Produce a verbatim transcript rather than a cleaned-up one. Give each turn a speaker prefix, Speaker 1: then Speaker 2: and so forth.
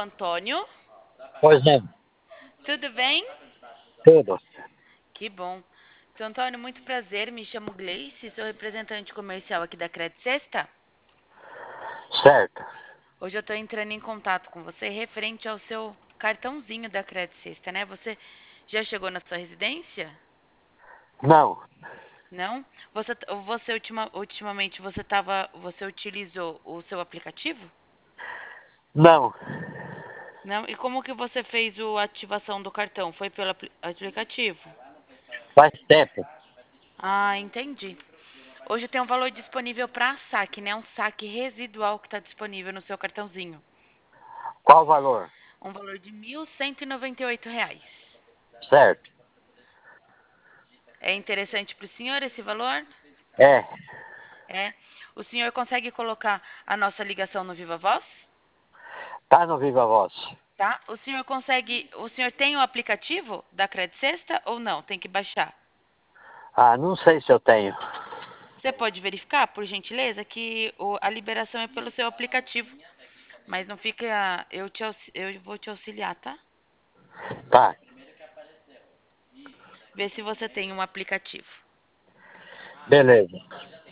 Speaker 1: Antônio.
Speaker 2: Pois não,
Speaker 1: Tudo bem?
Speaker 2: tudo.
Speaker 1: Que bom. Seu Antônio, muito prazer. Me chamo Gleice, sou representante comercial aqui da Credit Sexta.
Speaker 2: Certo.
Speaker 1: Hoje eu estou entrando em contato com você referente ao seu cartãozinho da Credit Sexta, né? Você já chegou na sua residência?
Speaker 2: Não,
Speaker 1: Não? Você, você ultima, ultimamente você tava, você utilizou o seu aplicativo?
Speaker 2: não.
Speaker 1: Não? E como que você fez a ativação do cartão? Foi pelo apli- aplicativo?
Speaker 2: Faz tempo.
Speaker 1: Ah, entendi. Hoje tem um valor disponível para saque, né? Um saque residual que está disponível no seu cartãozinho.
Speaker 2: Qual o valor?
Speaker 1: Um valor de mil cento e noventa e oito reais.
Speaker 2: Certo.
Speaker 1: É interessante para o senhor esse valor?
Speaker 2: É,
Speaker 1: É. O senhor consegue colocar a nossa ligação no Viva Voz?
Speaker 2: tá no Viva Voz.
Speaker 1: Tá? O senhor consegue. O senhor tem o aplicativo da Credit Sexta ou não? Tem que baixar.
Speaker 2: Ah, não sei se eu tenho.
Speaker 1: Você pode verificar, por gentileza, que o- a liberação é pelo seu aplicativo. Mas não fica. Eu, te, aux- eu vou te auxiliar, tá?
Speaker 2: Tá,
Speaker 1: Ver se você tem um aplicativo.
Speaker 2: beleza.